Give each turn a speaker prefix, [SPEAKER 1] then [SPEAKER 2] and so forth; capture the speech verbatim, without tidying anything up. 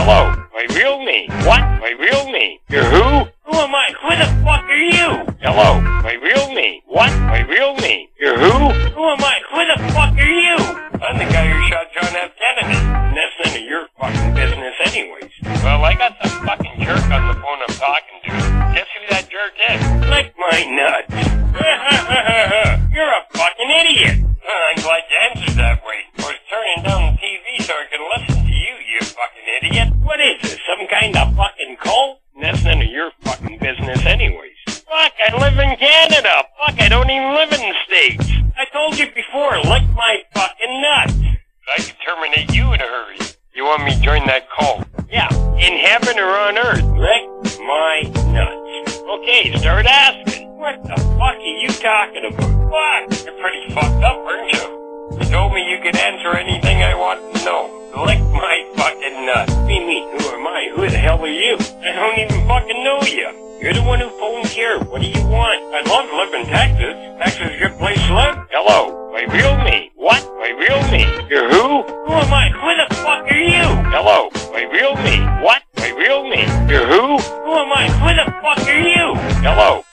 [SPEAKER 1] Hello, my real name. What? My real name. You're who? Who am I? Who the fuck are you? Hello, my real name. What? My real name. You're who? Who am I? Who the fuck are you? I'm the guy who shot John F. Kennedy. And that's none of your fucking business anyways. Well, I got some fucking jerk on the phone I'm talking to. Guess who that jerk is? Lick my nuts. You're a fucking idiot. I'm glad you answered that way. I was turning down the T V so I could listen to you, you fucking idiot. What is this, some kind of fucking cult? That's none of your fucking business anyways. Fuck, I live in Canada. Fuck, I don't even live in the States. I told you before, lick my fucking nuts. I can terminate you in a hurry. You want me to join that cult? Yeah, in heaven or on earth. Lick my nuts. Okay, start asking. What the fuck are you talking about? Fuck, you're pretty fucked up, aren't you? You told me you could answer anything I want to know. Lick my fucking nuts. Me, me, who am I? Who the hell are you? I don't even fucking know you. You're the one who phoned here. What do you want? I'd love to live in Texas. Texas is a good place to live. Hello, my real name. What? My real name. You're who? Who am I? Who the fuck are you? Hello, my real name. What? My real name. You're who? Who am I? Who the fuck are you? Hello.